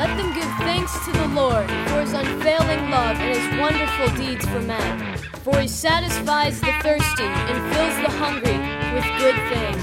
Let them give thanks to the Lord for his unfailing love and his wonderful deeds for men. For he satisfies the thirsty and fills the hungry with good things.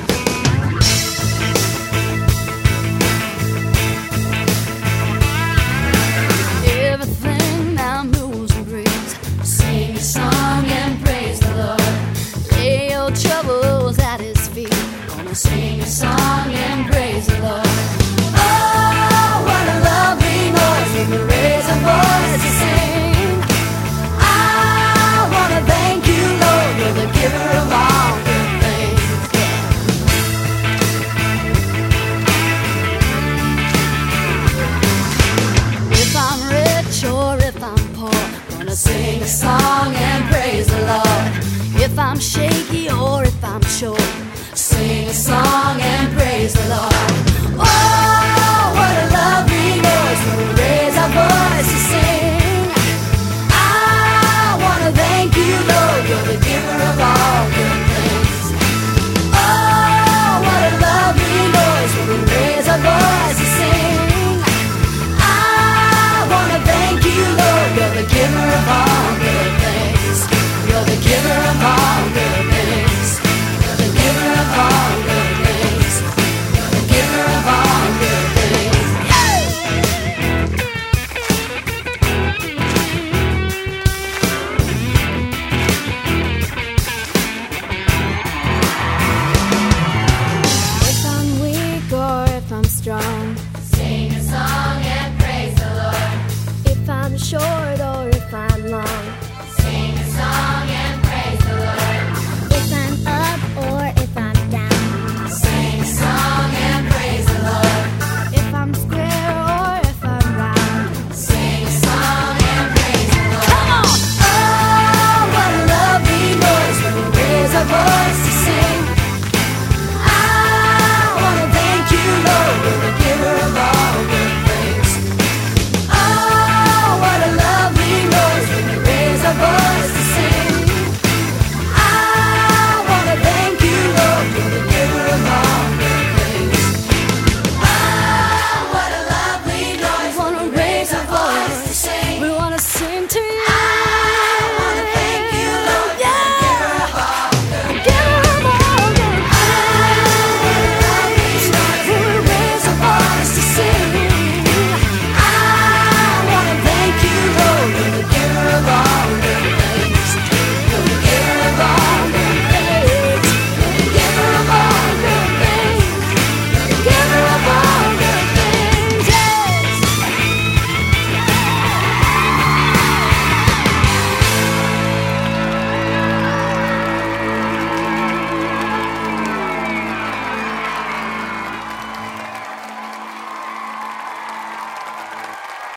Everything now moves and breathes. Sing a song and praise the Lord. Lay your troubles at his feet. Gonna sing a song and praise the Lord. Oh, what a lovely noise when we raise our voice to sing. I wanna thank you, Lord, you're the giver of all good things. If I'm rich or if I'm poor, gonna sing a song and praise the Lord. If I'm shaky or if I'm sure, sing a song and praise the Lord.